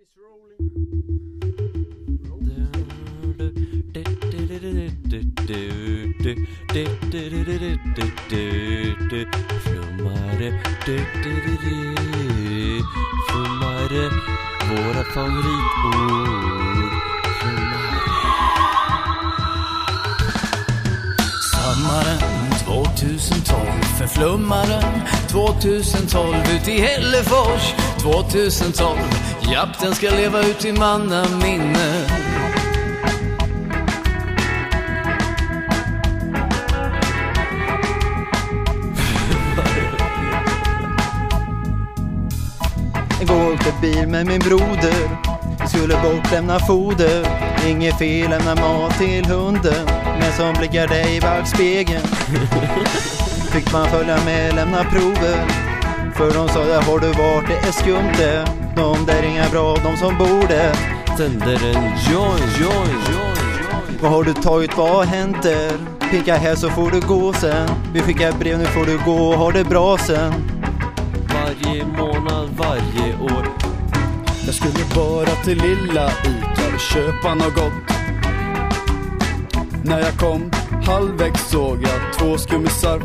Flummare, flummare, våra favoritord. Flummare. Sommaren 2012 för flummaren 2012 ut i Hällefors 2012. Japp, den ska leva ut i mannaminne. Jag åkte bil med min broder. Vi skulle bort lämna foder. Inget fel, lämna mat till hunden. Men som blickar dig i backspegeln. Fick man följa med, lämna prover. För de sa, där har du varit, det är skumt det. De där är inga bra, de som borde. Tänder en joy. Vad har du tagit, vad har hänt där? Picka här så får du gå sen. Vi skickar brev, nu får du gå och ha det bra sen. Varje månad, varje år. Jag skulle bara till lilla Ica och köpa något gott. När jag kom halvvägs såg jag 2 skummisar.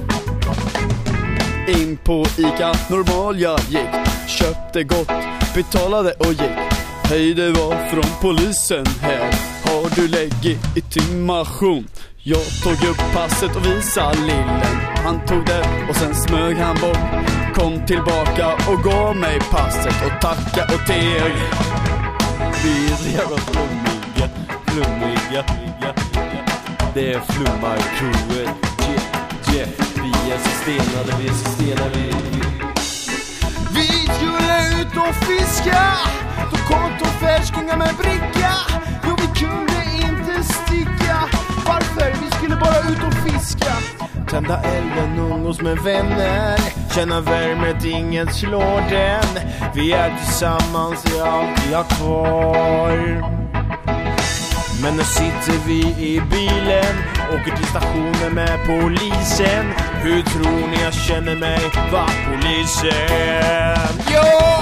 In på Ica normal jag gick. Köpte gott, betalade och gick. Hej, det var från polisen här. Har du legitimation? Jag tog upp passet och visade lillen. Han tog det och sen smög han bort. Kom tillbaka och gav mig passet och tacka och teg. Vi är så jävla flummiga. Det är flummarcrewet. Vi är så stenade. Vi skulle ut och fiska. Då kom to färskingar med bricka. Jo, vi kunde inte sticka. Varför? Vi skulle bara ut och fiska. Tända elden, umgås med vänner. Känna värmet, ingen slår den. Vi är tillsammans, är allt vi har kvar. Men nu sitter vi i bilen. Åker till stationen med polisen. Hur tror ni jag känner mig? Va, polisen? Ja!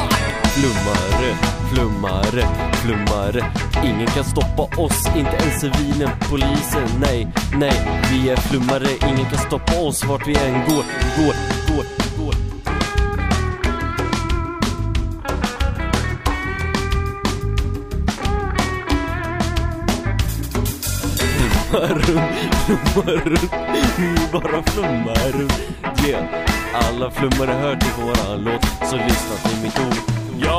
Flummare. Ingen kan stoppa oss, inte ens civinen, polisen. Nej, vi är flummare. Ingen kan stoppa oss vart vi än går. Flummar. Vi bara flummar. Yeah. Alla flummare hör till våran låt, så lyssna till mitt ord.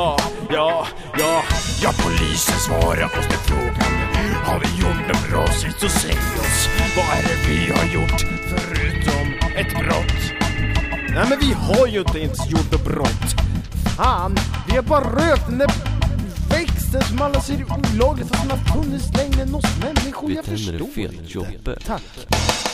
Ja, polisen svarar oss med frågan. Har vi gjort en bra sätt så säg oss. Vad är det vi har gjort förutom ett brott? Nej, men vi har ju inte ens gjort ett brott. Fan, vi har bara rökt den där växten som alla ser olagligt fast den har funnits längre än oss människor. Jag förstår fel jobbet. Tack.